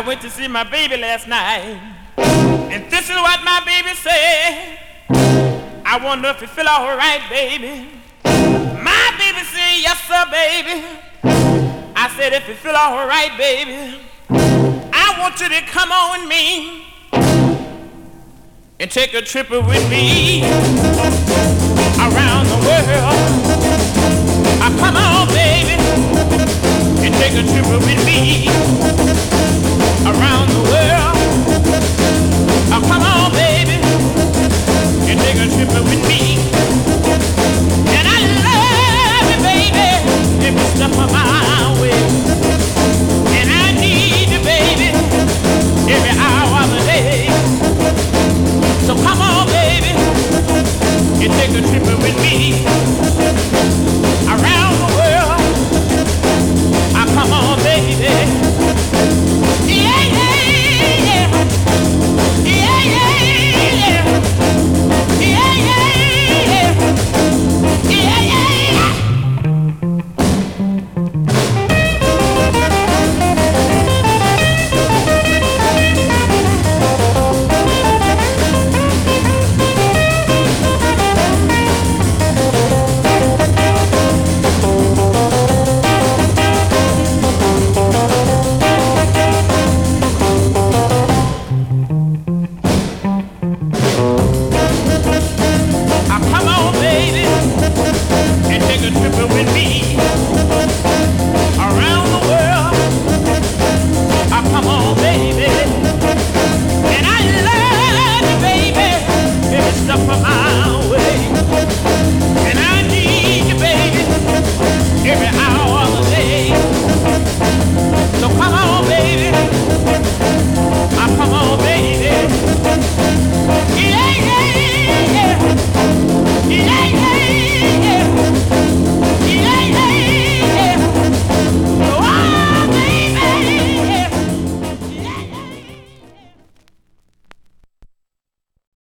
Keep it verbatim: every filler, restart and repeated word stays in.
went to see my baby last night, and this is what my baby said. I wonder if you feel all right, baby. My baby said, yes, sir, baby. I said, if you feel all right, baby, I want you to come on with me and take a trip with me around the world. I come on, baby, and take a trip with me around the world. I come on, baby, and take a trip with me. And I love you, baby, every step of my way. And I need you, baby, every hour of the day. So come on, baby, and take a trip with me.